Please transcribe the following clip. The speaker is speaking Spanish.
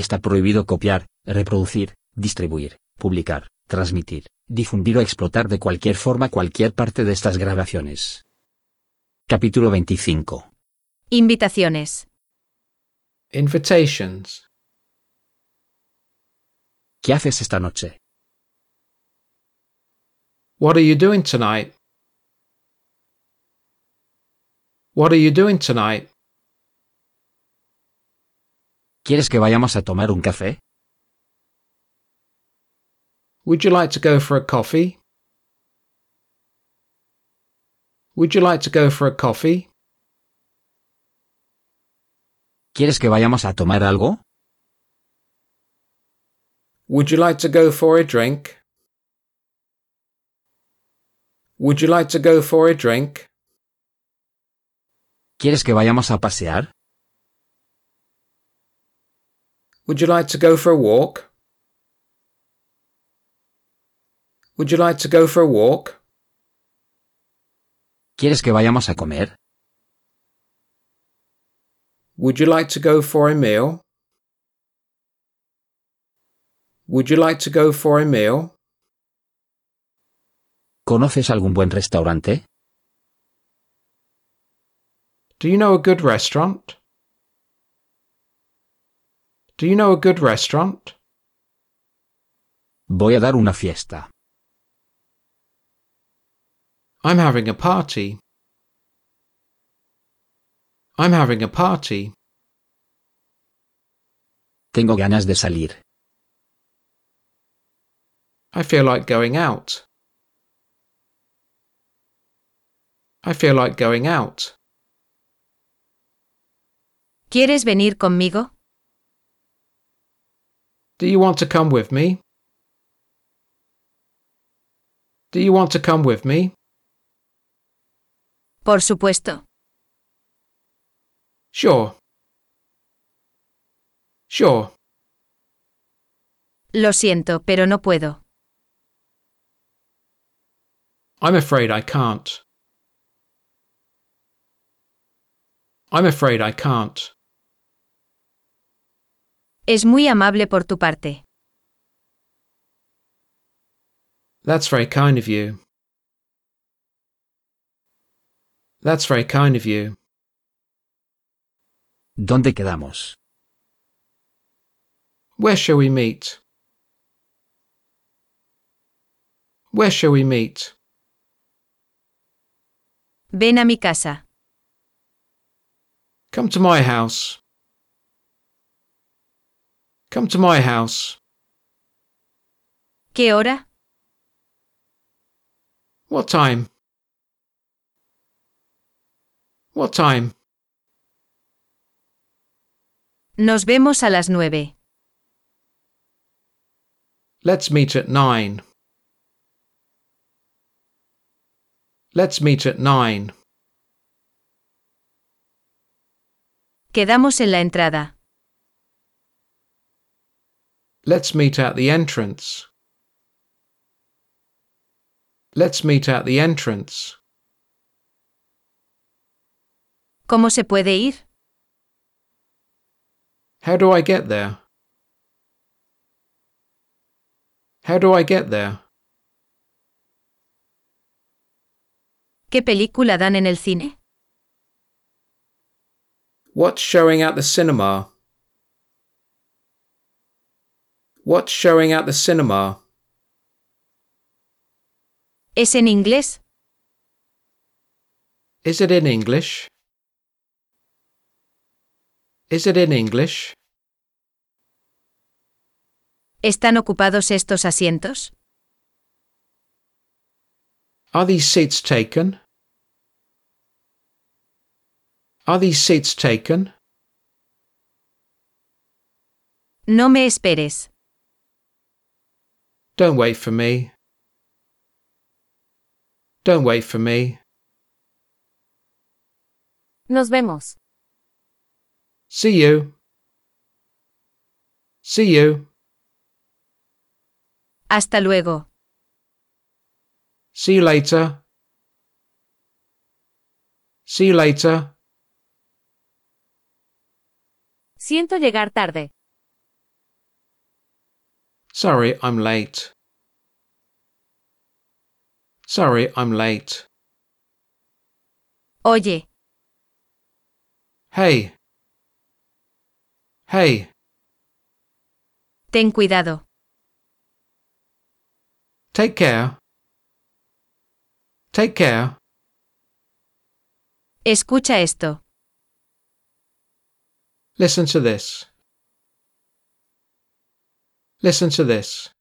Está prohibido copiar, reproducir, distribuir, publicar, transmitir, difundir o explotar de cualquier forma cualquier parte de estas grabaciones. Capítulo 25. Invitaciones. Invitations. ¿Qué haces esta noche? What are you doing tonight? What are you doing tonight? ¿Quieres que vayamos a tomar un café? Would you like to go for a coffee? Would you like to go for a coffee? ¿Quieres que vayamos a tomar algo? Would you like to go for a drink? Would you like to go for a drink? ¿Quieres que vayamos a pasear? Would you like to go for a walk? Would you like to go for a walk? ¿Quieres que vayamos a comer? Would you like to go for a meal? Would you like to go for a meal? ¿Conoces algún buen restaurante? Do you know a good restaurant? Do you know a good restaurant? Voy a dar una fiesta. I'm having a party. I'm having a party. Tengo ganas de salir. I feel like going out. I feel like going out. ¿Quieres venir conmigo? Do you want to come with me? Do you want to come with me? Por supuesto. Sure. Sure. Lo siento, pero no puedo. I'm afraid I can't. I'm afraid I can't. Es muy amable por tu parte. That's very kind of you. That's very kind of you. ¿Dónde quedamos? Where shall we meet? Where shall we meet? Ven a mi casa. Come to my house. Come to my house. ¿Qué hora? What time? What time? Nos vemos a las 9. Let's meet at 9. Let's meet at 9. Quedamos en la entrada. Let's meet at the entrance. Let's meet at the entrance. ¿Cómo se puede ir? How do I get there? How do I get there? ¿Qué película dan en el cine? What's showing at the cinema? What's showing at the cinema? ¿Es en inglés? Is it in English? Is it in English? ¿Están ocupados estos asientos? Are these seats taken? Are these seats taken? No me esperes. Don't wait for me. Don't wait for me. Nos vemos. See you. See you. Hasta luego. See you later. See you later. Siento llegar tarde. Sorry, I'm late. Sorry, I'm late. Oye, Hey. Hey. ten cuidado. Take care. Take care. Escucha esto. Listen to this. Listen to this.